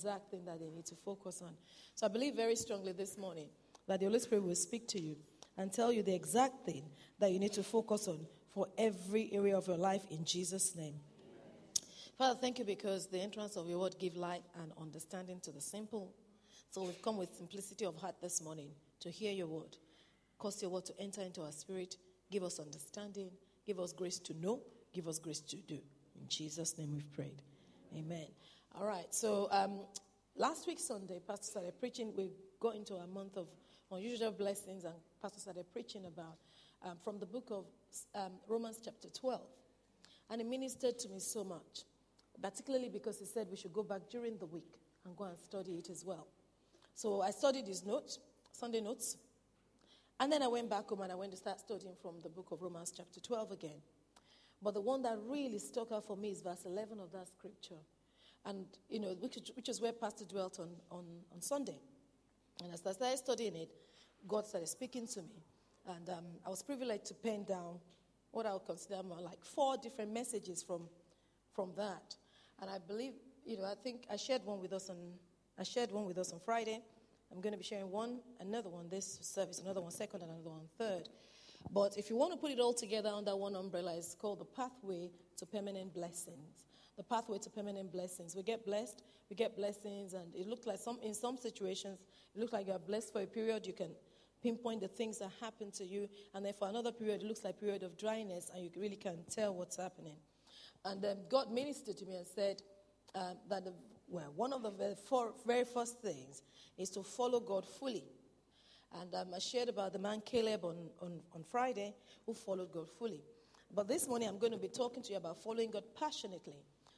exact thing that they need to focus on. So I believe very strongly this morning that the Holy Spirit will speak to you and tell you the exact thing that you need to focus on for every area of your life in Jesus' name. Father, thank you because the entrance of your word give light and understanding to the simple. So we've come with simplicity of heart this morning to hear your word. Cause your word to enter into our spirit. Give us understanding. Give us grace to know. Give us grace to do. In Jesus' name we've prayed. Amen. All right. So last week Sunday, Pastor started preaching. We got into a month of unusual blessings, and Pastor started preaching about from the book of Romans chapter 12. And it ministered to me so much, particularly because he said we should go back during the week and go and study it as well. So I studied his notes, Sunday notes, and then I went back home and I went to start studying from the book of Romans chapter 12 again. But the one that really stuck out for me is verse 11 of that scripture, and which is where Pastor dwelt on Sunday. And as I started studying it, God started speaking to me, and I was privileged to pen down what I would consider more like 4 different messages from that. And I believe, I think I shared one with us on Friday. I'm going to be sharing another one this service, another one second, and another one third. But if you want to put it all together under one umbrella, it's called the pathway to permanent blessings. The pathway to permanent blessings. We get blessed, we get blessings, and it looks like in some situations, it looks like you are blessed for a period. You can pinpoint the things that happen to you, and then for another period, it looks like a period of dryness, and you really can't tell what's happening. And God ministered to me and said that one of the very first things is to follow God fully. And I shared about the man Caleb on Friday who followed God fully. But this morning I'm going to be talking to you about following God passionately,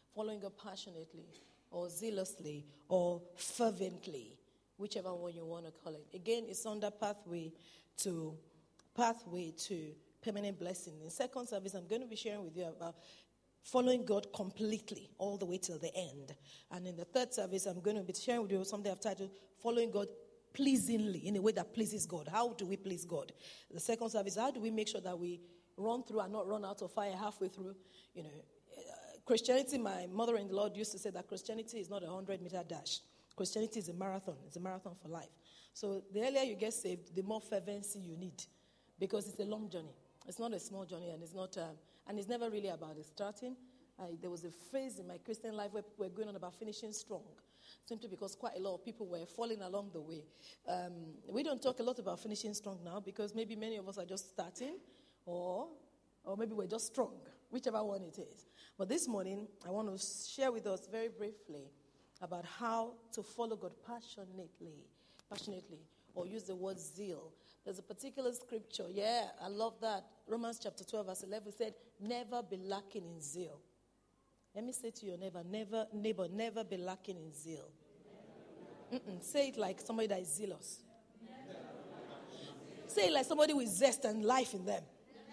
or zealously, or fervently, whichever one you want to call it. Again, it's under pathway to permanent blessing. In second service, I'm going to be sharing with you about following God completely, all the way till the end. And in the third service, I'm going to be sharing with you something I've titled Following God Pleasingly, in a way that pleases God. How do we please God? The second service, how do we make sure that we run through and not run out of fire halfway through? Christianity, my mother in the Lord used to say that Christianity is not a 100-meter dash. Christianity is a marathon. It's a marathon for life. So the earlier you get saved, the more fervency you need, because it's a long journey. It's not a small journey, and it's never really about it starting. There was a phase in my Christian life where people were going on about finishing strong, simply because quite a lot of people were falling along the way. We don't talk a lot about finishing strong now because maybe many of us are just starting, or maybe we're just strong, whichever one it is. But this morning, I want to share with us very briefly about how to follow God passionately, or use the word zeal. There's a particular scripture, I love that. Romans chapter 12, verse 11 said, never be lacking in zeal. Let me say to your neighbor, never be lacking in zeal. Say it like somebody that is zealous. Say it like somebody with zest and life in them.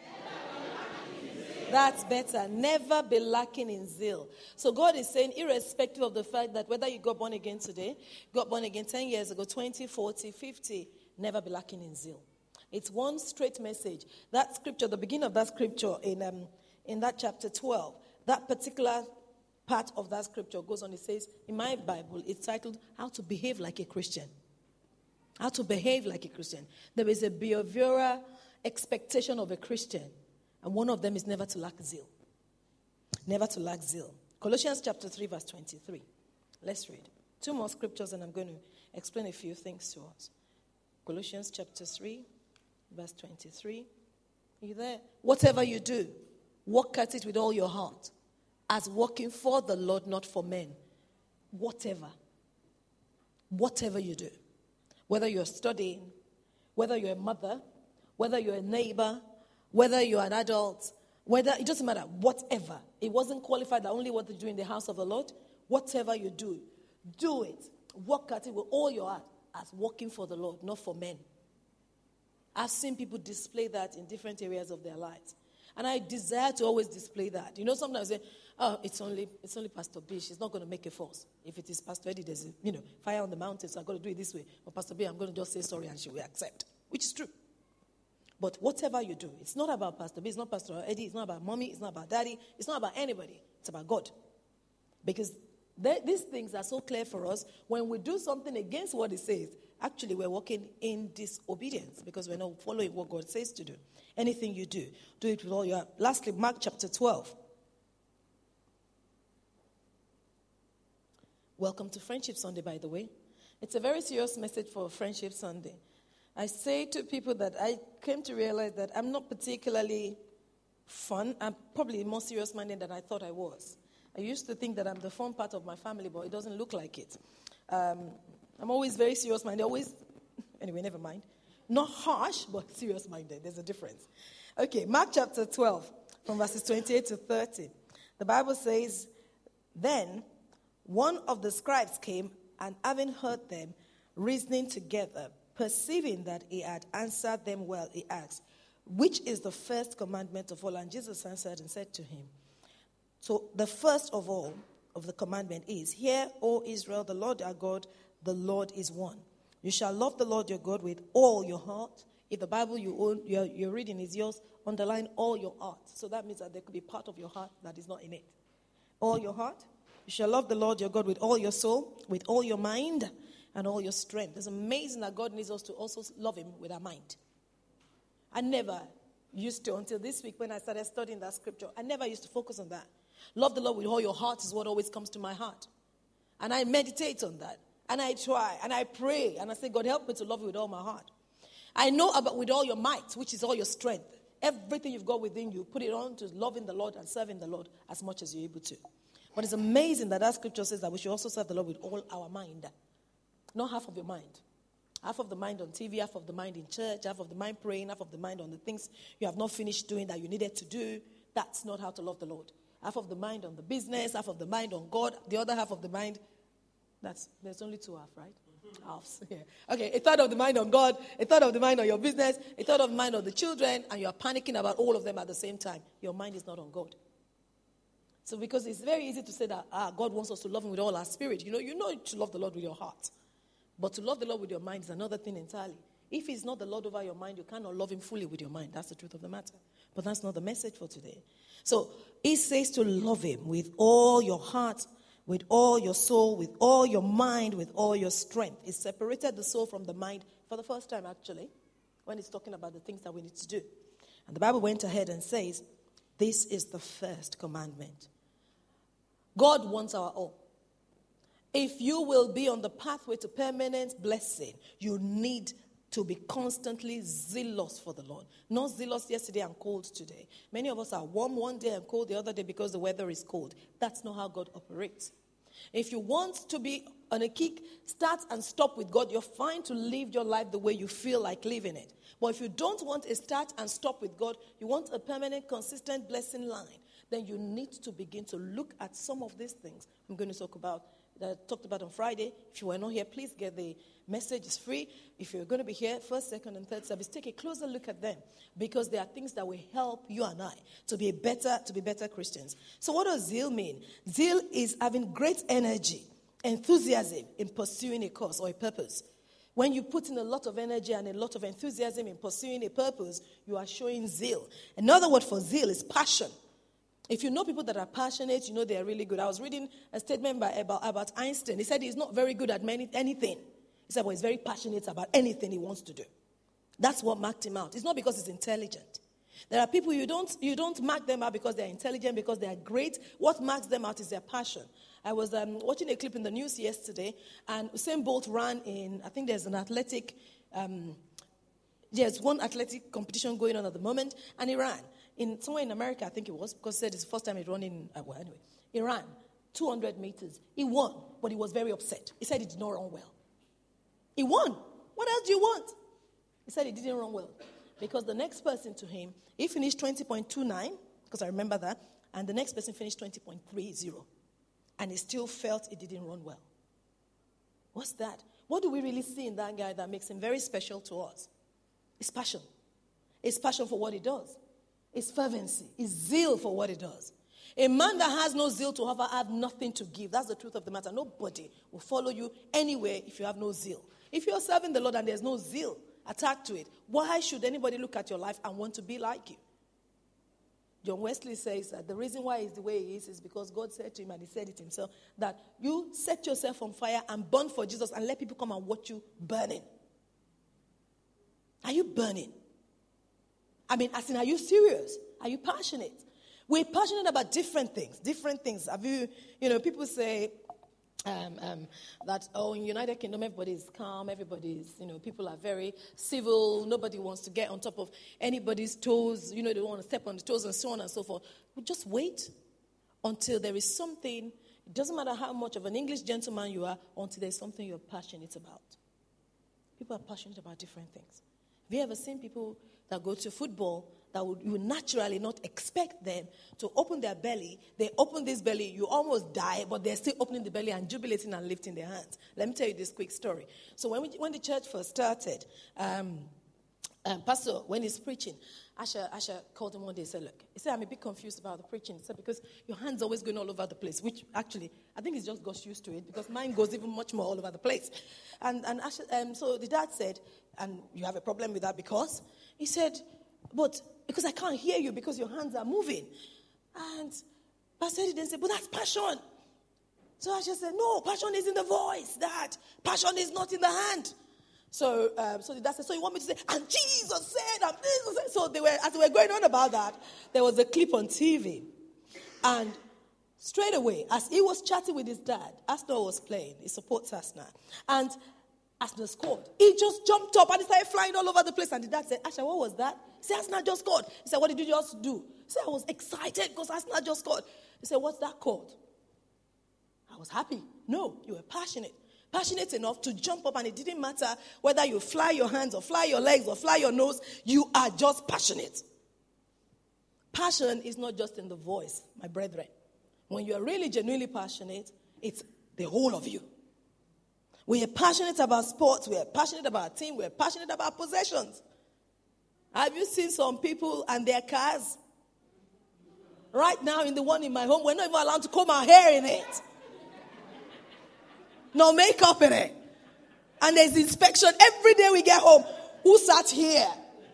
That's better. Never be lacking in zeal. So God is saying, irrespective of the fact that whether you got born again today, got born again 10 years ago, 20, 40, 50, never be lacking in zeal. It's one straight message. That scripture, the beginning of that scripture in that chapter 12, that particular part of that scripture goes on. It says, in my Bible, it's titled, How to Behave Like a Christian. How to behave like a Christian. There is a behavioral expectation of a Christian. And one of them is never to lack zeal. Never to lack zeal. Colossians chapter 3, verse 23. Let's read. 2 more scriptures and I'm going to explain a few things to us. Colossians chapter 3, verse 23. Are you there? Whatever you do, work at it with all your heart, as working for the Lord, not for men. Whatever you do. Whether you're studying, whether you're a mother, whether you're a neighbor, whether you're an adult, it doesn't matter, whatever. It wasn't qualified that only what you do in the house of the Lord. Whatever you do it. Work at it with all your heart as working for the Lord, not for men. I've seen people display that in different areas of their lives. And I desire to always display that. Sometimes I say, it's only Pastor B. She's not going to make a fuss. If it is Pastor Eddie, there's fire on the mountain, so I've got to do it this way. But Pastor B, I'm going to just say sorry and she will accept, which is true. But whatever you do, it's not about Pastor B, it's not Pastor Eddie, it's not about mommy, it's not about daddy, it's not about anybody. It's about God. Because These things are so clear for us. When we do something against what it says, actually we're walking in disobedience because we're not following what God says to do. Anything you do, do it with all your heart. Lastly, Mark chapter 12. Welcome to Friendship Sunday, by the way. It's a very serious message for Friendship Sunday. I say to people that I came to realize that I'm not particularly fun. I'm probably more serious-minded than I thought I was. I used to think that I'm the fun part of my family, but it doesn't look like it. I'm always very serious-minded. Anyway, never mind. Not harsh, but serious-minded. There's a difference. Okay, Mark chapter 12, from verses 28 to 30. The Bible says, "Then one of the scribes came, and having heard them reasoning together, perceiving that he had answered them well, he asked, 'Which is the first commandment of all?' And Jesus answered and said to him, so the first of all of the commandment is, 'Hear, O Israel, the Lord our God, the Lord is one. You shall love the Lord your God with all your heart.'" If the Bible you own, you're reading is yours, underline all your heart. So that means that there could be part of your heart that is not in it. All your heart. You shall love the Lord your God with all your soul, with all your mind, and all your strength. It's amazing that God needs us to also love him with our mind. I never used to, until this week when I started studying that scripture, I never used to focus on that. Love the Lord with all your heart is what always comes to my heart. And I meditate on that. And I try. And I pray. And I say, God, help me to love you with all my heart. I know about with all your might, which is all your strength. Everything you've got within you, put it on to loving the Lord and serving the Lord as much as you're able to. But it's amazing that scripture says that we should also serve the Lord with all our mind. Not half of your mind. Half of the mind on TV, half of the mind in church, half of the mind praying, half of the mind on the things you have not finished doing that you needed to do. That's not how to love the Lord. Half of the mind on the business, half of the mind on God, the other half of the mind, there's only two halves, right? Halves. Yeah. Okay, a third of the mind on God, a third of the mind on your business, a third of the mind on the children, and you're panicking about all of them at the same time. Your mind is not on God. So because it's very easy to say that God wants us to love him with all our spirit. You know to love the Lord with your heart. But to love the Lord with your mind is another thing entirely. If he's not the Lord over your mind, you cannot love him fully with your mind. That's the truth of the matter. But that's not the message for today. So it says to love him with all your heart, with all your soul, with all your mind, with all your strength. It separated the soul from the mind for the first time, actually, when it's talking about the things that we need to do. And the Bible went ahead and says, this is the first commandment. God wants our all. If you will be on the pathway to permanent blessing, you need to be constantly zealous for the Lord. Not zealous yesterday and cold today. Many of us are warm one day and cold the other day because the weather is cold. That's not how God operates. If you want to be on a kick, start and stop with God. You're fine to live your life the way you feel like living it. But if you don't want a start and stop with God, you want a permanent, consistent blessing line, then you need to begin to look at some of these things I'm going to talk about, that I talked about on Friday. If you were not here, please get the message. It's free. If you're going to be here, first, second, and third service, take a closer look at them, because there are things that will help you and I to be better Christians. So what does zeal mean? Zeal is having great energy, enthusiasm in pursuing a cause or a purpose. When you put in a lot of energy and a lot of enthusiasm in pursuing a purpose, you are showing zeal. Another word for zeal is passion. If you know people that are passionate, you know they are really good. I was reading a statement by about Einstein. He said he's not very good at anything. He said, well, he's very passionate about anything he wants to do. That's what marked him out. It's not because he's intelligent. There are people you don't mark them out because they're intelligent, because they are great. What marks them out is their passion. I was watching a clip in the news yesterday, and Usain Bolt ran in, I think there's an athletic, there's one athletic competition going on at the moment, and he ran. Somewhere in America, I think it was, because he said it's the first time he'd run in, he ran 200 meters. He won, but he was very upset. He said he did not run well. He won. What else do you want? He said he didn't run well. Because the next person to him, he finished 20.29, because I remember that, and the next person finished 20.30. And he still felt he didn't run well. What's that? What do we really see in that guy that makes him very special to us? It's passion. It's passion for what he does. It's fervency. It's zeal for what he does. A man that has no zeal to offer have nothing to give. That's the truth of the matter. Nobody will follow you anywhere if you have no zeal. If you're serving the Lord and there's no zeal attached to it, why should anybody look at your life and want to be like you? John Wesley says that the reason why he's the way he is because God said to him, and he said it himself, that you set yourself on fire and burn for Jesus and let people come and watch you burning. Are you burning? I mean, as in, are you serious? Are you passionate? We're passionate about different things. Have you, people say that, in United Kingdom, everybody's calm, people are very civil, nobody wants to get on top of anybody's toes, they don't want to step on the toes and so on and so forth. We just wait until there is something, it doesn't matter how much of an English gentleman you are, until there's something you're passionate about. People are passionate about different things. Have you ever seen people that go to football that you would naturally not expect them to open their belly? They open this belly, you almost die, but they're still opening the belly and jubilating and lifting their hands. Let me tell you this quick story. So when the church first started, Pastor, when he's preaching, Asher called him one day and said, look, he said, I'm a bit confused about the preaching. He said, because your hand's always going all over the place, which actually, I think he's just got used to it, because mine goes even much more all over the place. And Asher, so the dad said, and you have a problem with that because? He said, but because I can't hear you because your hands are moving. And Pastor Eddie then said, but that's passion. So Asher said, no, passion is in the voice, Dad. Passion is not in the hand. So the dad said, so you want me to say, and Jesus said, and Jesus said. So as they were going on about that, there was a clip on TV. And straight away, as he was chatting with his dad, Arsenal was playing. He supports Arsenal. And Arsenal scored. He just jumped up and he started flying all over the place. And the dad said, Asher, what was that? He said, Arsenal just scored. He said, what did you just do? He said, I was excited because Arsenal just scored. He said, what's that called? I was happy. No, you were passionate. Passionate enough to jump up, and it didn't matter whether you fly your hands or fly your legs or fly your nose. You are just passionate. Passion is not just in the voice, my brethren. When you are really genuinely passionate, it's the whole of you. We are passionate about sports. We are passionate about team. We are passionate about possessions. Have you seen some people and their cars? Right now, in the one in my home, we're not even allowed to comb our hair in it. No makeup in it. And there's inspection every day we get home. Who sat here?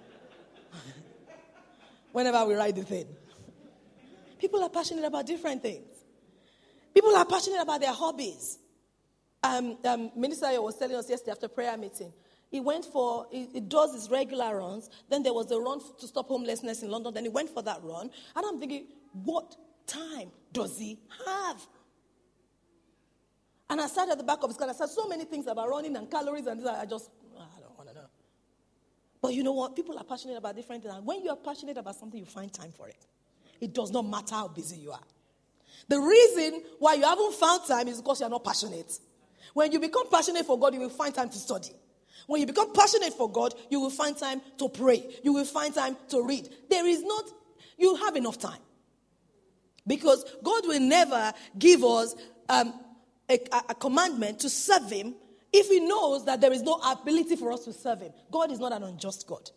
Whenever we ride the thing. People are passionate about different things. People are passionate about their hobbies. Minister was telling us yesterday after prayer meeting. He does his regular runs. Then there was a run to stop homelessness in London. Then he went for that run. And I'm thinking, what time does he have? And I sat at the back of his car. I said so many things about running and calories and this. I don't want to know. But you know what? People are passionate about different things. And when you are passionate about something, you find time for it. It does not matter how busy you are. The reason why you haven't found time is because you are not passionate. When you become passionate for God, you will find time to study. When you become passionate for God, you will find time to pray. You will find time to read. You have enough time. Because God will never give us a commandment to serve him if he knows that there is no ability for us to serve him. God is not an unjust God.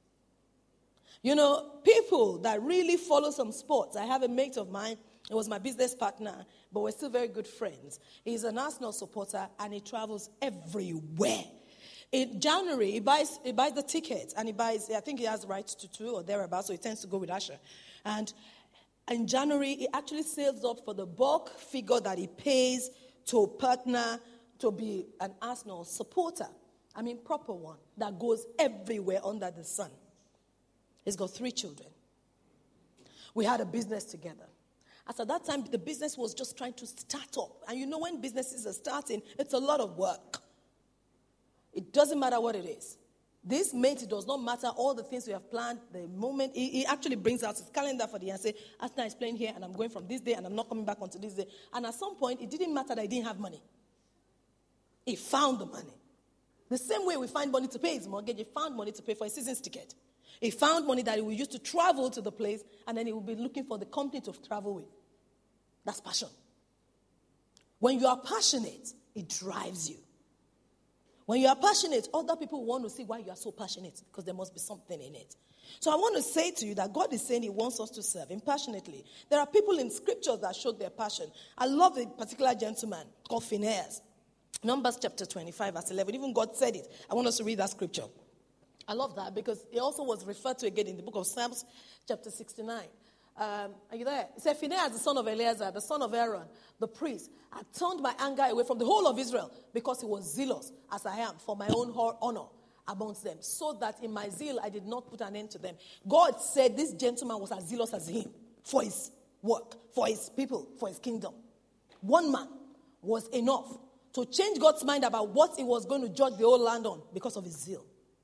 People that really follow some sports. I have a mate of mine. He was my business partner, but we're still very good friends. He's an Arsenal supporter, and he travels everywhere. In January, he buys the tickets, and I think he has rights to 2 or thereabouts, so he tends to go with Asher. And in January, he actually saves up for the bulk figure that he pays to partner to be an Arsenal supporter. I mean, proper one that goes everywhere under the sun. He's got 3 children. We had a business together. As at that time, the business was just trying to start up. And when businesses are starting, it's a lot of work. It doesn't matter what it is. This mate, it does not matter all the things we have planned. The moment he actually brings out his calendar for the year and say, Arsenal is playing here, and I'm going from this day, and I'm not coming back until this day. And at some point, it didn't matter that he didn't have money. He found the money. The same way we find money to pay his mortgage, he found money to pay for his season's ticket. He found money that he would use to travel to the place, and then he would be looking for the company to travel with. That's passion. When you are passionate, it drives you. When you are passionate, other people want to see why you are so passionate, because there must be something in it. So I want to say to you that God is saying he wants us to serve him passionately. There are people in scriptures that showed their passion. I love a particular gentleman called Phinehas. Numbers chapter 25, verse 11. Even God said it. I want us to read that scripture. I love that because it also was referred to again in the book of Psalms chapter 69. Are you there? It said, Phinehas, the son of Eleazar, the son of Aaron, the priest, had turned my anger away from the whole of Israel because he was zealous, as I am, for my own honor amongst them, so that in my zeal I did not put an end to them. God said this gentleman was as zealous as him for his work, for his people, for his kingdom. One man was enough to change God's mind about what he was going to judge the whole land on because of his zeal.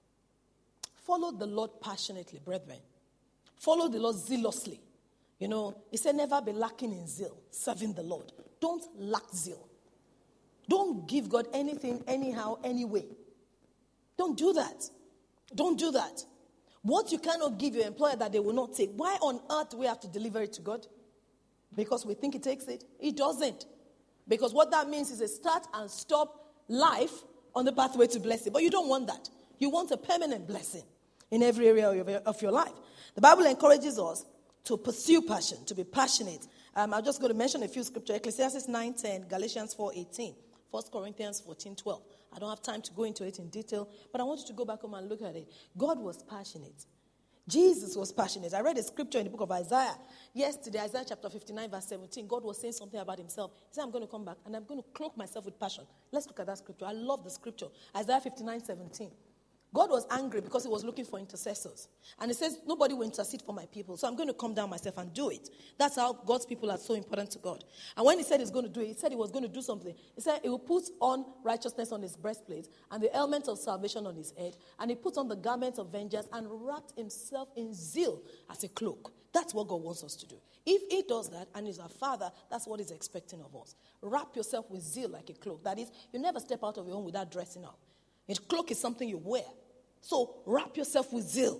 Follow the Lord passionately, brethren. Follow the Lord zealously. You know, he said never be lacking in zeal, serving the Lord. Don't lack zeal. Don't give God anything, anyhow, anyway. Don't do that. Don't do that. What you cannot give your employer that they will not take, why on earth do we have to deliver it to God? Because we think he takes it? He doesn't. Because what that means is a start and stop life on the pathway to blessing. But you don't want that. You want a permanent blessing in every area of your life. The Bible encourages us to pursue passion, to be passionate. I'm just going to mention a few scriptures. Ecclesiastes 9:10, Galatians 4:18, 1 Corinthians 14:12. I don't have time to go into it in detail, but I want you to go back home and look at it. God was passionate. Jesus was passionate. I read a scripture in the book of Isaiah yesterday, Isaiah chapter 59, verse 17. God was saying something about himself. He said, I'm going to come back and I'm going to cloak myself with passion. Let's look at that scripture. I love the scripture. Isaiah 59:17. God was angry because he was looking for intercessors. And he says, nobody will intercede for my people. So I'm going to come down myself and do it. That's how God's people are so important to God. And when he said he's going to do it, he said he was going to do something. He said he will put on righteousness on his breastplate and the element of salvation on his head. And he put on the garment of vengeance and wrapped himself in zeal as a cloak. That's what God wants us to do. If he does that and he's our Father, that's what he's expecting of us. Wrap yourself with zeal like a cloak. That is, you never step out of your home without dressing up. A cloak is something you wear. So wrap yourself with zeal.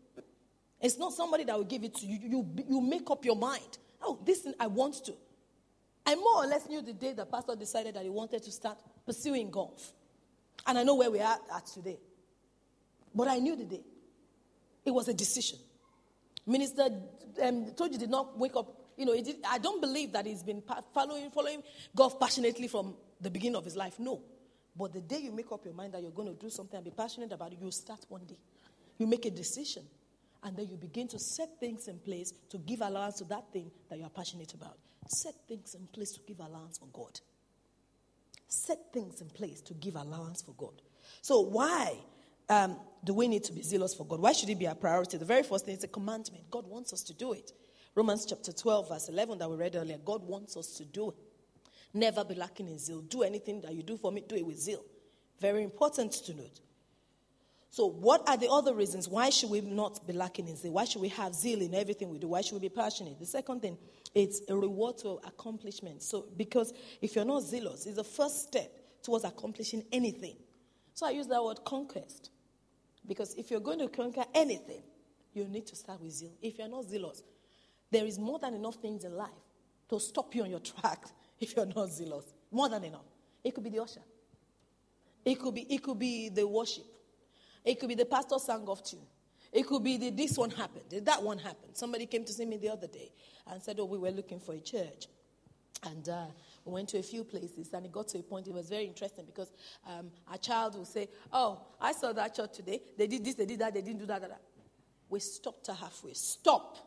It's not somebody that will give it to you. You make up your mind. Oh, this thing I want to. I more or less knew the day the pastor decided that he wanted to start pursuing golf. And I know where we are at today. But I knew the day. It was a decision. Minister told you did not wake up. You know, I don't believe that he's been following golf passionately from the beginning of his life. No. But the day you make up your mind that you're going to do something and be passionate about it, you start one day. You make a decision. And then you begin to set things in place to give allowance to that thing that you're passionate about. Set things in place to give allowance for God. Set things in place to give allowance for God. So why do we need to be zealous for God? Why should it be our priority? The very first thing is a commandment. God wants us to do it. Romans chapter 12, verse 11 that we read earlier. God wants us to do it. Never be lacking in zeal. Do anything that you do for me, do it with zeal. Very important to note. So what are the other reasons? Why should we not be lacking in zeal? Why should we have zeal in everything we do? Why should we be passionate? The second thing, it's a reward to accomplishment. So because if you're not zealous, it's the first step towards accomplishing anything. So I use that word conquest. Because if you're going to conquer anything, you need to start with zeal. If you're not zealous, there is more than enough things in life to stop you on your track. If you're not zealous, more than enough. It could be the usher. It could be the worship. It could be the pastor sang off tune. It could be this one happened, that one happened. Somebody came to see me the other day and said, we were looking for a church. And we went to a few places and it got to a point, it was very interesting because a child would say, I saw that church today. They did this, they did that, they didn't do that. We stopped her halfway. Stop.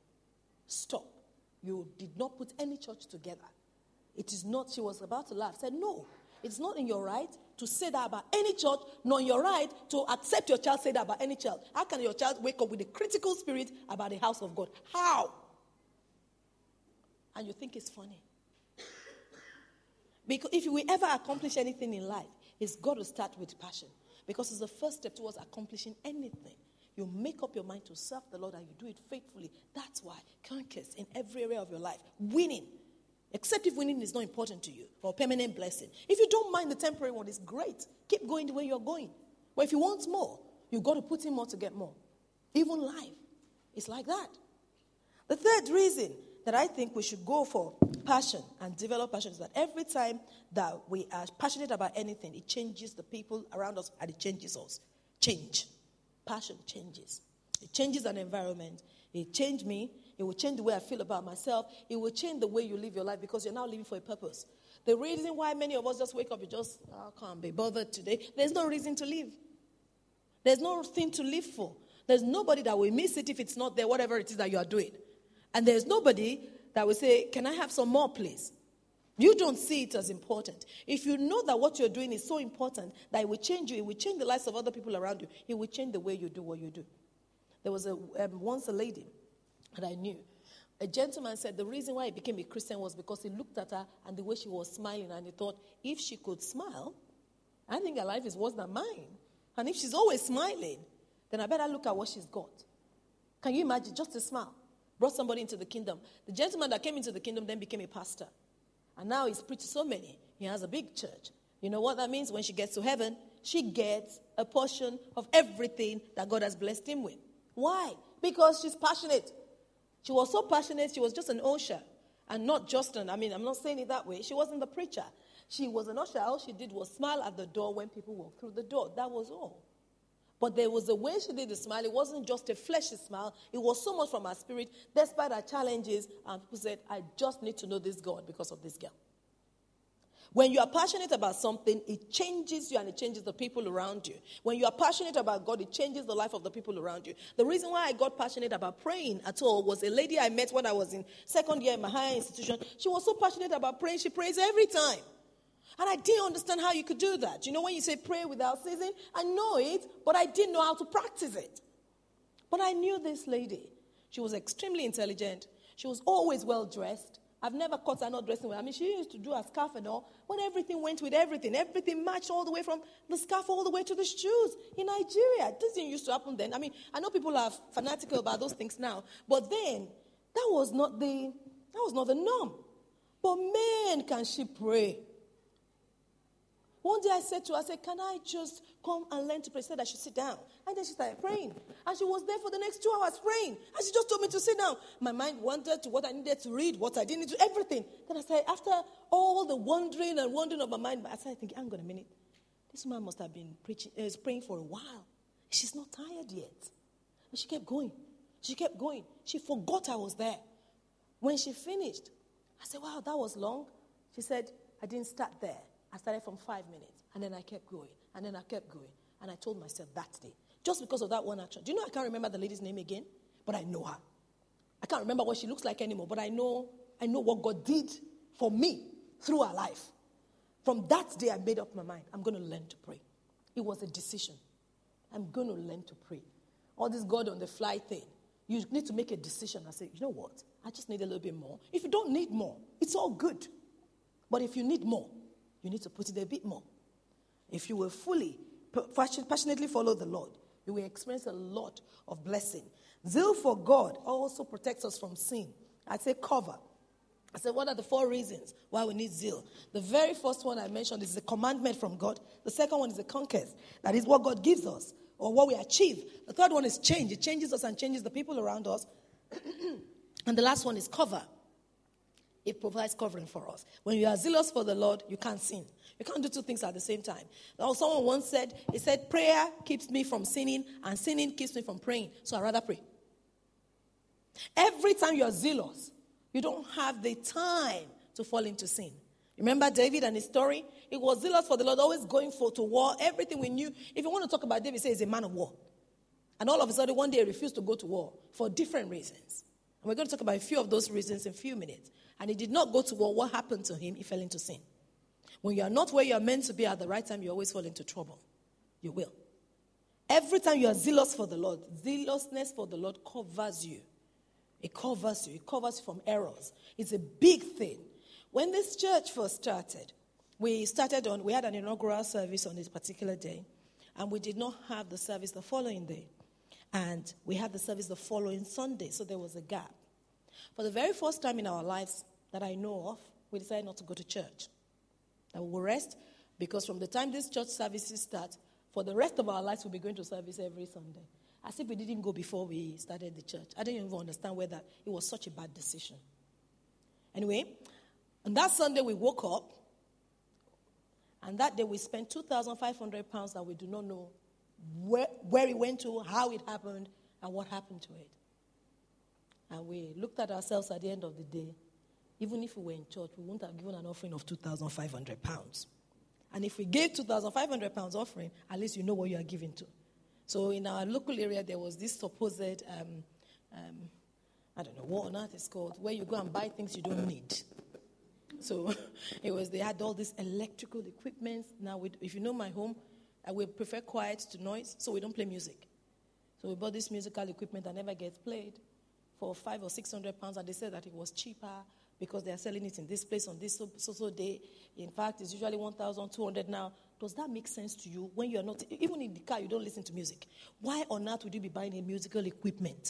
You did not put any church together. It is not, she was about to laugh. Said, no, it's not in your right to say that about any church, nor in your right to accept your child say that about any child. How can your child wake up with a critical spirit about the house of God? How? And you think it's funny. Because if we ever accomplish anything in life, it's got to start with passion. Because it's the first step towards accomplishing anything. You make up your mind to serve the Lord and you do it faithfully. That's why conquest in every area of your life. Winning. Except if winning is not important to you for a permanent blessing. If you don't mind the temporary one, it's great. Keep going the way you're going. But if you want more, you've got to put in more to get more. Even life is like that. The third reason that I think we should go for passion and develop passion is that every time that we are passionate about anything, it changes the people around us and it changes us. Change. Passion changes. It changes an environment. It changed me. It will change the way I feel about myself. It will change the way you live your life because you're now living for a purpose. The reason why many of us just wake up, you just, can't be bothered today. There's no reason to live. There's no thing to live for. There's nobody that will miss it if it's not there, whatever it is that you are doing. And there's nobody that will say, can I have some more, please? You don't see it as important. If you know that what you're doing is so important that it will change you, it will change the lives of other people around you, it will change the way you do what you do. There was once a lady that I knew. A gentleman said the reason why he became a Christian was because he looked at her and the way she was smiling, and he thought, if she could smile, I think her life is worse than mine. And if she's always smiling, then I better look at what she's got. Can you imagine? Just a smile brought somebody into the kingdom. The gentleman that came into the kingdom then became a pastor. And now he's preached to so many. He has a big church. You know what that means? When she gets to heaven, she gets a portion of everything that God has blessed him with. Why? Because she's passionate. She was so passionate, she was just an usher. And not just I'm not saying it that way. She wasn't the preacher. She was an usher. All she did was smile at the door when people walked through the door. That was all. But there was a way she did the smile. It wasn't just a fleshy smile. It was so much from her spirit, despite her challenges. And people said, I just need to know this God because of this girl. When you are passionate about something, it changes you and it changes the people around you. When you are passionate about God, it changes the life of the people around you. The reason why I got passionate about praying at all was a lady I met when I was in second year in my higher institution. She was so passionate about praying. She prays every time. And I didn't understand how you could do that. You know, when you say pray without ceasing, I know it, but I didn't know how to practice it. But I knew this lady. She was extremely intelligent. She was always well-dressed. I've never caught her not dressing well. She used to do a scarf and all, but everything went with everything. Everything matched all the way from the scarf all the way to the shoes in Nigeria. This didn't used to happen then. I know people are fanatical about those things now, but then that was not the norm. But man, can she pray. One day I said to her, can I just come and learn to pray? She said I should sit down. And then she started praying. And she was there for the next 2 hours praying. And she just told me to sit down. My mind wandered to what I needed to read, what I didn't need to, everything. Then I said, after all the wandering of my mind, I started thinking, hang on a minute. This woman must have been praying for a while. She's not tired yet. And she kept going. She kept going. She forgot I was there. When she finished, I said, wow, that was long. She said, I didn't start there. I started from 5 minutes, and then I kept going, and then I kept going. And I told myself that day, just because of that one action. Do you know I can't remember the lady's name again? But I know her. I can't remember what she looks like anymore, but I know what God did for me through her life. From that day, I made up my mind. I'm going to learn to pray. It was a decision. I'm going to learn to pray. All this God on the fly thing. You need to make a decision and say, you know what? I just need a little bit more. If you don't need more, it's all good. But if you need more, you need to put it a bit more. If you will fully, passionately follow the Lord, you will experience a lot of blessing. Zeal for God also protects us from sin. I say cover. I said, what are the 4 reasons why we need zeal? The very first one I mentioned is the commandment from God. The second one is the conquest. That is what God gives us or what we achieve. The third one is change. It changes us and changes the people around us. And the last one is cover. It provides covering for us. When you are zealous for the Lord, you can't sin. You can't do 2 things at the same time. Now, someone once said, prayer keeps me from sinning and sinning keeps me from praying. So I'd rather pray. Every time you are zealous, you don't have the time to fall into sin. Remember David and his story? He was zealous for the Lord, always going to war. Everything we knew. If you want to talk about David, say he's a man of war. And all of a sudden, one day he refused to go to war for different reasons. And we're going to talk about a few of those reasons in a few minutes. And he did not go to war. What happened to him? He fell into sin. When you are not where you are meant to be at the right time, you always fall into trouble. You will. Every time you are zealous for the Lord, zealousness for the Lord covers you. It covers you. It covers you from errors. It's a big thing. When this church first started, we had an inaugural service on this particular day, and we did not have the service the following day. And we had the service the following Sunday, so there was a gap. For the very first time in our lives that I know of, we decided not to go to church. That we will rest, because from the time these church services start, for the rest of our lives, we'll be going to service every Sunday. As if we didn't go before we started the church. I didn't even understand whether it was such a bad decision. Anyway, on that Sunday we woke up, and that day we spent £2,500 that we do not know where it went to, how it happened, and what happened to it. And we looked at ourselves at the end of the day. Even if we were in church, we wouldn't have given an offering of £2,500. And if we gave £2,500 offering, at least you know what you are giving to. So in our local area, there was this supposed I don't know what on earth it's called, where you go and buy things you don't need. So they had all this electrical equipment. Now, if you know my home, I will prefer quiet to noise, so we don't play music. So we bought this musical equipment that never gets played for £500 or £600, and they said that it was cheaper because they are selling it in this place on this so day. In fact, it's usually 1,200 now. Does that make sense to you when you are not, even in the car, you don't listen to music? Why on earth would you be buying a musical equipment?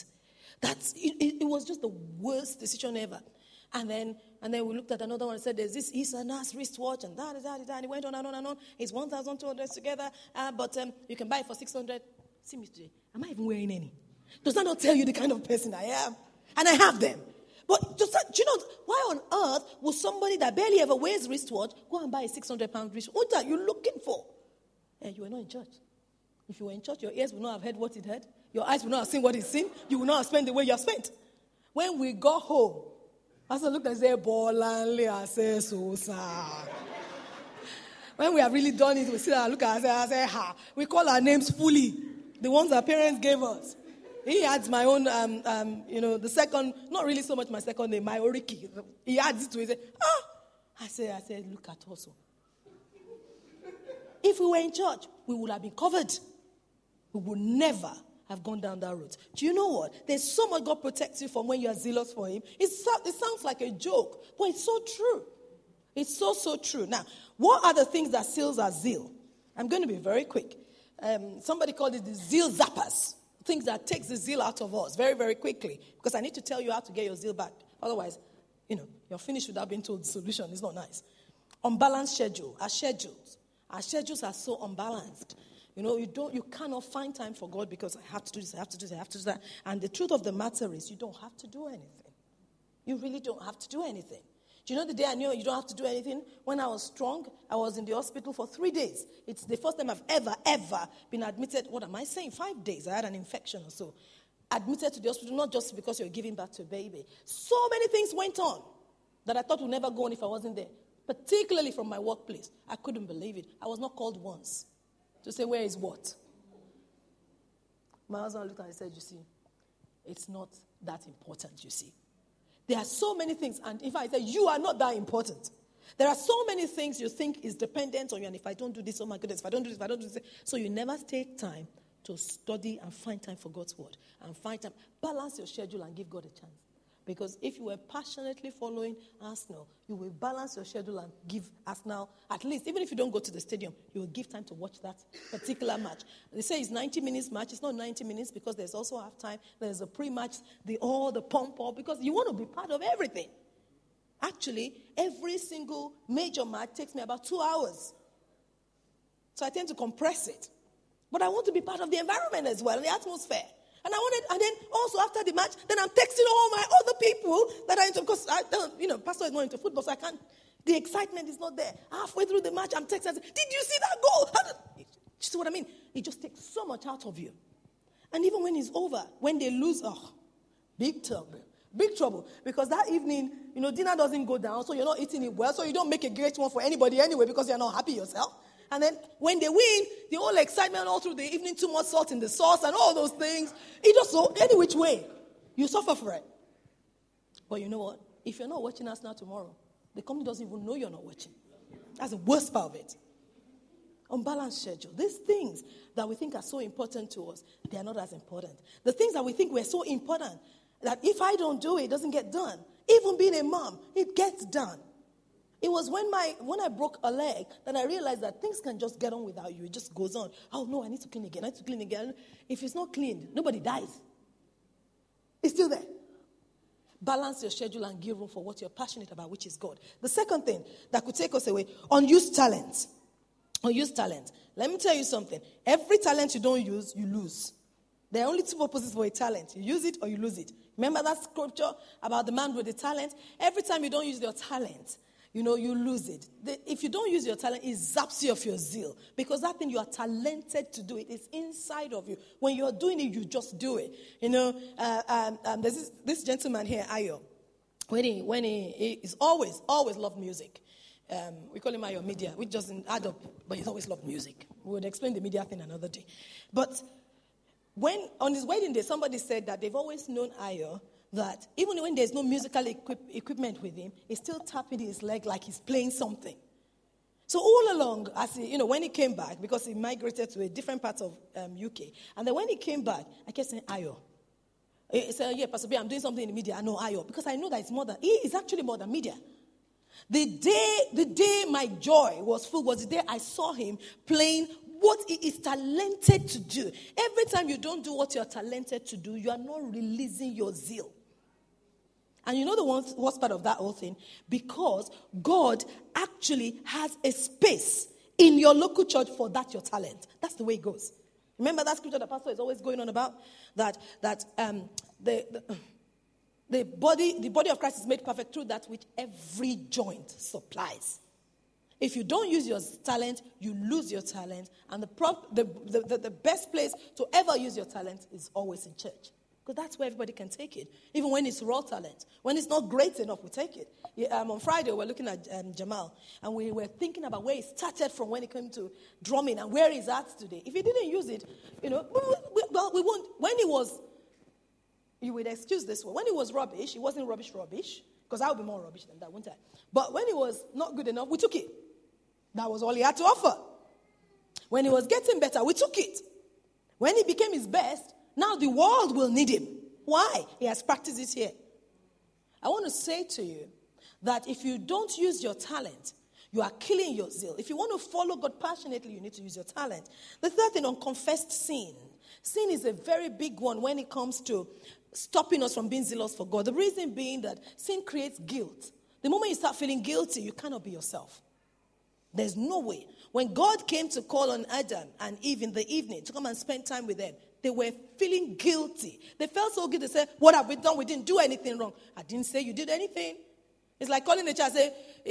It was just the worst decision ever. And then we looked at another one and said, there's this Easternas wristwatch, and that. And it went on and on and on. It's 1,200 together, but you can buy it for 600. See me today. Am I even wearing any? Does that not tell you the kind of person I am? And I have them. But do you know, why on earth would somebody that barely ever wears wristwatch go and buy a 600-pound wristwatch? What are you looking for? You were not in church. If you were in church, your ears would not have heard what it heard. Your eyes would not have seen what it seen. You would not have spent the way you have spent. When we got home, Pastor looked and said, Bolanle, I say so sad. When we have really done it, we sit and look at us and say, ha. We call our names fully. The ones our parents gave us. He adds my own, the second, not really so much my second name, my Oriki. He adds it to it. I said, look at us. If we were in church, we would have been covered. We would never have gone down that road. Do you know what? There's so much God protects you from when you are zealous for him. It sounds like a joke, but it's so true. It's so true. Now, what are the things that seals our zeal? I'm going to be very quick. Somebody called it the zeal zappers. Things that takes the zeal out of us very, very quickly. Because I need to tell you how to get your zeal back. Otherwise, you're finished without being told the solution. It's not nice. Unbalanced schedule. Our schedules are so unbalanced. You cannot find time for God because I have to do this, I have to do this, I have to do that. And the truth of the matter is you don't have to do anything. You really don't have to do anything. Do you know the day I knew you don't have to do anything? When I was strong, I was in the hospital for 3 days. It's the first time I've ever been admitted. What am I saying? 5 days. I had an infection or so. Admitted to the hospital, not just because you're giving birth to a baby. So many things went on that I thought would never go on if I wasn't there. Particularly from my workplace. I couldn't believe it. I was not called once to say, where is what? My husband looked at me and said, you see, it's not that important, you see. There are so many things, and if I say, you are not that important. There are so many things you think is dependent on you, and if I don't do this, oh my goodness, if I don't do this. So you never take time to study and find time for God's word. And find time, balance your schedule and give God a chance. Because if you were passionately following Arsenal, you will balance your schedule and give Arsenal, at least, even if you don't go to the stadium, you will give time to watch that particular match. They say it's 90 minutes match. It's not 90 minutes because there's also halftime. There's a pre-match, the pump up, because you want to be part of everything. Actually, every single major match takes me about 2 hours. So I tend to compress it. But I want to be part of the environment as well, and the atmosphere. And then also after the match, then I'm texting all my other people that are into, because Pastor is not into football, so I can't, the excitement is not there. Halfway through the match, I'm texting, did you see that goal? You see what I mean? It just takes so much out of you. And even when it's over, when they lose, big trouble. Because that evening, dinner doesn't go down, so you're not eating it well, so you don't make a great one for anybody anyway because you're not happy yourself. And then when they win, the whole excitement all through the evening, too much salt in the sauce and all those things. It just so, any which way, you suffer for it. But you know what? If you're not watching us now tomorrow, the company doesn't even know you're not watching. That's the worst part of it. Unbalanced schedule. These things that we think are so important to us, they are not as important. The things that we think were so important, that if I don't do it, it doesn't get done. Even being a mom, it gets done. It was when I broke a leg that I realized that things can just get on without you. It just goes on. Oh, no, I need to clean again. If it's not cleaned, nobody dies. It's still there. Balance your schedule and give room for what you're passionate about, which is God. The second thing that could take us away, unused talent. Unused talent. Let me tell you something. Every talent you don't use, you lose. There are only two purposes for a talent. You use it or you lose it. Remember that scripture about the man with the talent? Every time you don't use your talent, you lose it. If you don't use your talent, it zaps you of your zeal. Because that thing you are talented to do it. It's inside of you. When you're doing it, you just do it. There's this gentleman here, Ayo. When he is always loved music. We call him Ayo Media, which doesn't add up, but he's always loved music. We would explain the media thing another day. But when on his wedding day, somebody said that they've always known Ayo that even when there's no musical equipment with him, he's still tapping his leg like he's playing something. So all along, as he, when he came back, because he migrated to a different part of UK, and then when he came back, I kept saying, Ayo. He said, yeah, Pastor B, I'm doing something in the media. I know Ayo, because I know that he is actually more than media. The day my joy was full was the day I saw him playing what he is talented to do. Every time you don't do what you're talented to do, you are not releasing your zeal. And you know the worst part of that whole thing? Because God actually has a space in your local church for that your talent. That's the way it goes. Remember that scripture the pastor is always going on about? That the body of Christ is made perfect through that which every joint supplies. If you don't use your talent, you lose your talent. And the best place to ever use your talent is always in church. Because that's where everybody can take it. Even when it's raw talent. When it's not great enough, we take it. On Friday, we were looking at Jamal. And we were thinking about where he started from when it came to drumming and where he's at today. If he didn't use it, we won't. When he was, you would excuse this one. When he was rubbish, he wasn't rubbish. Because I would be more rubbish than that, wouldn't I? But when he was not good enough, we took it. That was all he had to offer. When he was getting better, we took it. When he became his best, now the world will need him. Why? He has practiced it here. I want to say to you that if you don't use your talent, you are killing your zeal. If you want to follow God passionately, you need to use your talent. The third thing, unconfessed sin. Sin is a very big one when it comes to stopping us from being zealous for God. The reason being that sin creates guilt. The moment you start feeling guilty, you cannot be yourself. There's no way. When God came to call on Adam and Eve in the evening to come and spend time with them, they were feeling guilty. They felt so guilty. They said, what have we done? We didn't do anything wrong. I didn't say you did anything. It's like calling the child, say,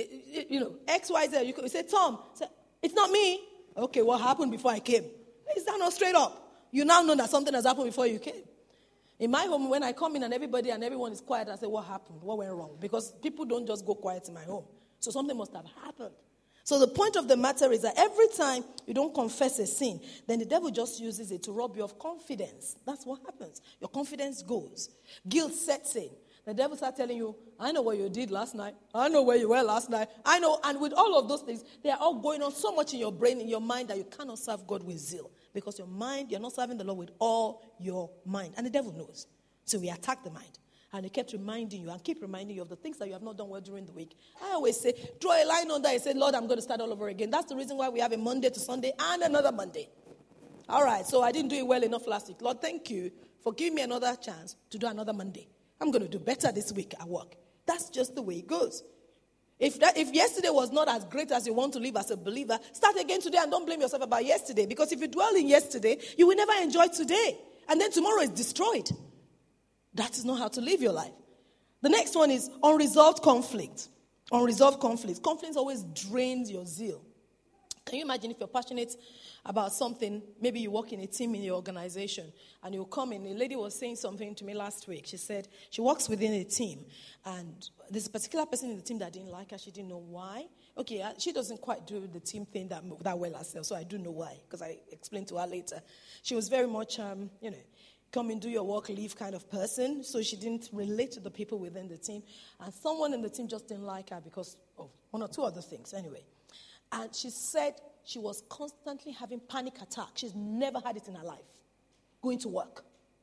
X, Y, Z. You say, Tom, say, it's not me. Okay, what happened before I came? Is that not straight up? You now know that something has happened before you came. In my home, when I come in and everyone is quiet, I say, what happened? What went wrong? Because people don't just go quiet in my home. So something must have happened. So the point of the matter is that every time you don't confess a sin, then the devil just uses it to rob you of confidence. That's what happens. Your confidence goes. Guilt sets in. The devil starts telling you, I know what you did last night. I know where you were last night. I know. And with all of those things, they are all going on so much in your brain, in your mind, that you cannot serve God with zeal. Because your mind, you're not serving the Lord with all your mind. And the devil knows. So we attack the mind. And he kept reminding you and keep reminding you of the things that you have not done well during the week. I always say, draw a line under and say, Lord, I'm going to start all over again. That's the reason why we have a Monday to Sunday and another Monday. All right, so I didn't do it well enough last week. Lord, thank you for giving me another chance to do another Monday. I'm going to do better this week at work. That's just the way it goes. If yesterday was not as great as you want to live as a believer, start again today and don't blame yourself about yesterday. Because if you dwell in yesterday, you will never enjoy today. And then tomorrow is destroyed. That is not how to live your life. The next one is unresolved conflict. Unresolved conflict. Conflict always drains your zeal. Can you imagine if you're passionate about something, maybe you work in a team in your organization, and you come in, a lady was saying something to me last week. She said she works within a team, and there's a particular person in the team that didn't like her. She didn't know why. Okay, she doesn't quite do the team thing that well herself, so I do know why, because I explained to her later. She was very much, come and do your work, leave kind of person. So she didn't relate to the people within the team. And someone in the team just didn't like her because of one or two other things anyway. And she said she was constantly having panic attacks. She's never had it in her life. Going to work.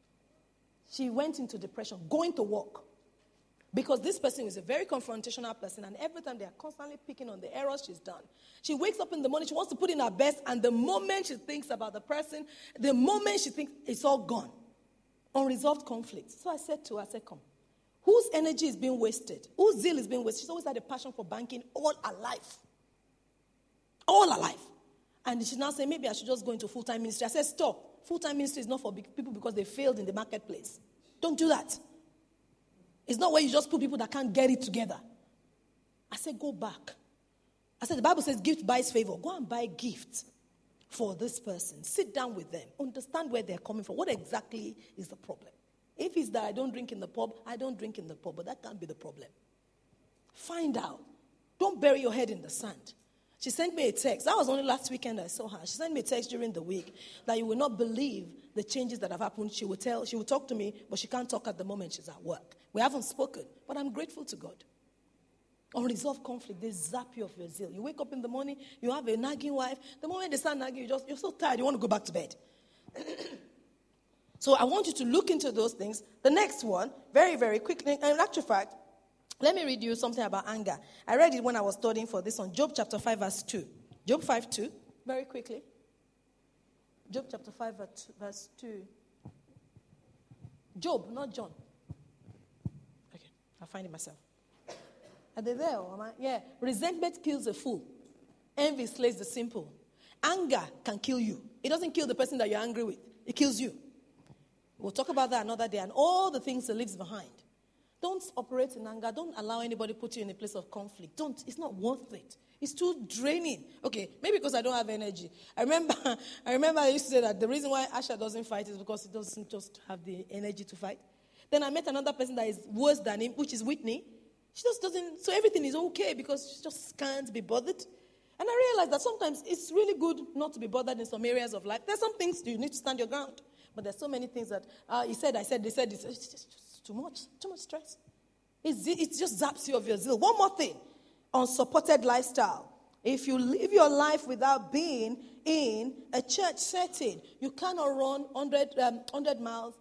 She went into depression, going to work. Because this person is a very confrontational person, and every time they are constantly picking on the errors she's done. She wakes up in the morning, she wants to put in her best, and the moment she thinks about the person, the moment she thinks, it's all gone. Unresolved conflict. So I said to her, come. Whose energy is being wasted? Whose zeal is being wasted? She's always had a passion for banking all her life. All her life. And she now said, maybe I should just go into full-time ministry. I said, stop. Full-time ministry is not for big people because they failed in the marketplace. Don't do that. It's not where you just put people that can't get it together. I said, go back. I said, the Bible says gift buys favor. Go and buy gifts for this person. Sit down with them. Understand where they're coming from. What exactly is the problem? If it's that I don't drink in the pub, I don't drink in the pub. But that can't be the problem. Find out. Don't bury your head in the sand. She sent me a text. That was only last weekend I saw her. She sent me a text during the week that you will not believe the changes that have happened. She will talk to me, but she can't talk at the moment. She's at work. We haven't spoken, but I'm grateful to God. Unresolved conflict, they zap you of your zeal. You wake up in the morning, you have a nagging wife. The moment they start nagging, you're so tired, you want to go back to bed. So I want you to look into those things. The next one, very, very quickly, in actual fact, let me read you something about anger. I read it when I was studying for this one. Job chapter 5 verse 2. Job 5:2, very quickly. Job chapter 5 verse 2. Job, not John. Okay, I'll find it myself. Are they there? Or am I? Yeah. Resentment kills a fool. Envy slays the simple. Anger can kill you. It doesn't kill the person that you're angry with. It kills you. We'll talk about that another day and all the things it leaves behind. Don't operate in anger. Don't allow anybody put you in a place of conflict. Don't. It's not worth it. It's too draining. Okay, maybe because I don't have energy. I remember I used to say that the reason why Asha doesn't fight is because he doesn't just have the energy to fight. Then I met another person that is worse than him, which is Whitney. She just doesn't, so everything is okay because she just can't be bothered. And I realized that sometimes it's really good not to be bothered in some areas of life. There's some things you need to stand your ground. But there's so many things that, he said, I said, they said, it's just too much stress. It just zaps you of your zeal. One more thing, unsupported lifestyle. If you live your life without being in a church setting, you cannot run 100 miles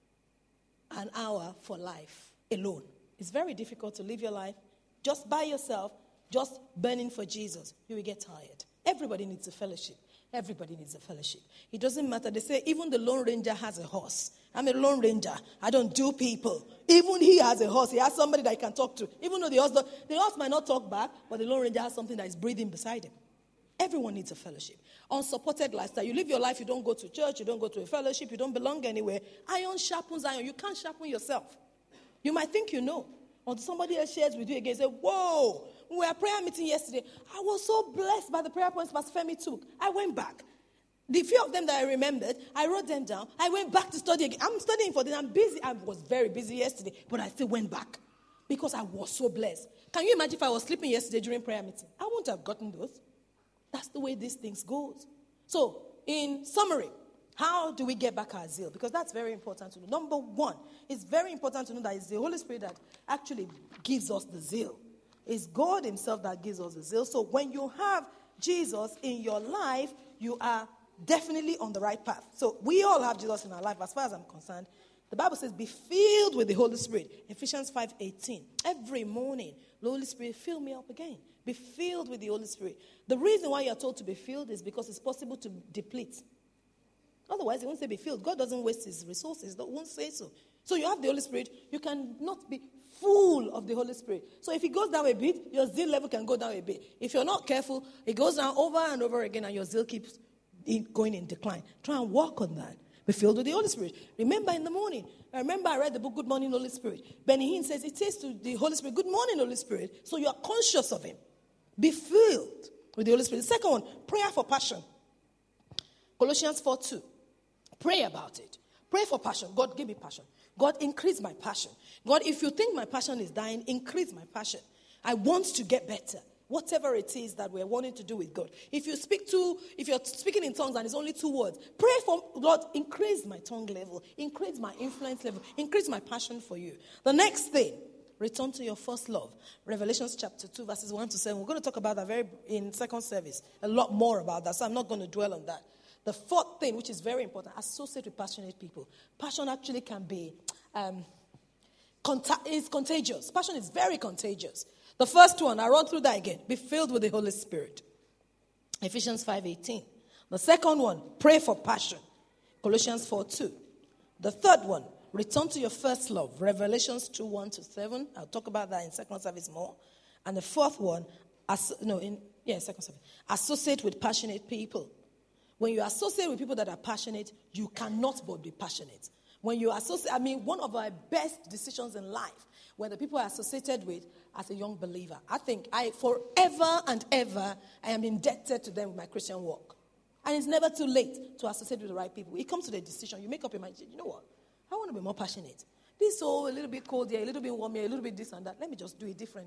an hour for life alone. It's very difficult to live your life just by yourself, just burning for Jesus. You will get tired. Everybody needs a fellowship. Everybody needs a fellowship. It doesn't matter. They say even the Lone Ranger has a horse. I'm a Lone Ranger. I don't do people. Even he has a horse. He has somebody that he can talk to. Even though the horse might not talk back, but the Lone Ranger has something that is breathing beside him. Everyone needs a fellowship. Unsupported lifestyle. You live your life, you don't go to church, you don't go to a fellowship, you don't belong anywhere. Iron sharpens iron. You can't sharpen yourself. You might think you know. Until somebody else shares with you again, say, whoa, we were at prayer meeting yesterday. I was so blessed by the prayer points Pastor Femi took. I went back. The few of them that I remembered, I wrote them down. I went back to study again. I'm studying for them. I'm busy. I was very busy yesterday, but I still went back because I was so blessed. Can you imagine if I was sleeping yesterday during prayer meeting? I wouldn't have gotten those. That's the way these things go. So, in summary, how do we get back our zeal? Because that's very important to know. Number one, it's very important to know that it's the Holy Spirit that actually gives us the zeal. It's God himself that gives us the zeal. So when you have Jesus in your life, you are definitely on the right path. So we all have Jesus in our life as far as I'm concerned. The Bible says, be filled with the Holy Spirit. Ephesians 5:18. Every morning, the Holy Spirit, fill me up again. Be filled with the Holy Spirit. The reason why you're told to be filled is because it's possible to deplete. Otherwise, he won't say be filled. God doesn't waste his resources. He won't say so. So you have the Holy Spirit. You cannot be full of the Holy Spirit. So if it goes down a bit, your zeal level can go down a bit. If you're not careful, it goes down over and over again and your zeal keeps going in decline. Try and work on that. Be filled with the Holy Spirit. Remember in the morning. I read the book, Good Morning, Holy Spirit. Benny Hinn says, it says to the Holy Spirit, good morning, Holy Spirit. So you are conscious of him. Be filled with the Holy Spirit. The second one, prayer for passion. Colossians 4:2. Pray about it. Pray for passion. God, give me passion. God, increase my passion. God, if you think my passion is dying, increase my passion. I want to get better. Whatever it is that we're wanting to do with God. If you're speaking in tongues and it's only 2 words, pray for, Lord, increase my tongue level, increase my influence level, increase my passion for you. The next thing, return to your first love. Revelations chapter 2, verses 1 to 7. We're going to talk about that in second service. A lot more about that, so I'm not going to dwell on that. The fourth thing, which is very important, associate with passionate people. Passion actually can be, is contagious. Passion is very contagious. The first one, I run through that again. Be filled with the Holy Spirit. Ephesians 5:18. The second one, pray for passion. Colossians 4:2. The third one, return to your first love. Revelations 2:1 to 7. I'll talk about that in second service more. And the fourth one, second service. Associate with passionate people. When you associate with people that are passionate, you cannot but be passionate. When you associate, one of our best decisions in life, when the people are associated with as a young believer, I think forever and ever, I am indebted to them with my Christian walk. And it's never too late to associate with the right people. It comes to the decision. You make up your mind, you know what? I want to be more passionate. This a little bit cold here, a little bit warm here, a little bit this and that. Let me just do it differently.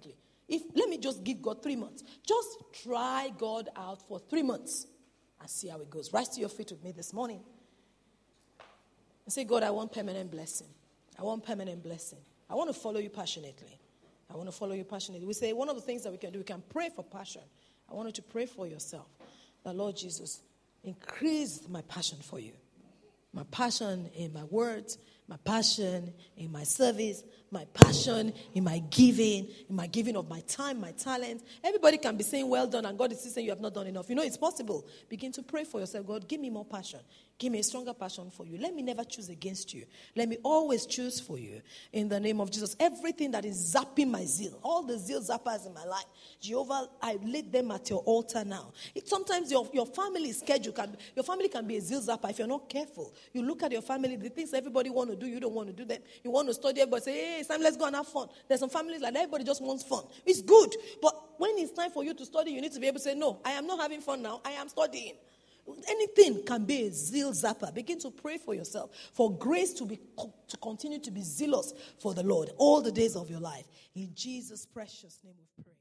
Let me just give God 3 months. Just try God out for 3 months and see how it goes. Rise to your feet with me this morning. And say, God, I want permanent blessing. I want permanent blessing. I want to follow you passionately. I want to follow you passionately. We say one of the things that we can do, we can pray for passion. I want you to pray for yourself. That Lord Jesus, increase my passion for you. My passion in my words, my passion in my service, my passion in my giving of my time, my talent. Everybody can be saying, well done, and God is still saying you have not done enough. You know, it's possible. Begin to pray for yourself. God, give me more passion. Give me a stronger passion for you. Let me never choose against you. Let me always choose for you. In the name of Jesus. Everything that is zapping my zeal, all the zeal zappers in my life, Jehovah, I laid them at your altar now. Sometimes your family schedule your family can be a zeal zapper if you're not careful. You look at your family, the things everybody want to do, you don't want to do them. You want to study, everybody say, hey, Sam, let's go and have fun. There's some families like that, everybody just wants fun. It's good. But when it's time for you to study, you need to be able to say, no, I am not having fun now. I am studying. Anything can be a zeal zapper. Begin to pray for yourself for grace to continue to be zealous for the Lord all the days of your life. In Jesus' precious name we pray.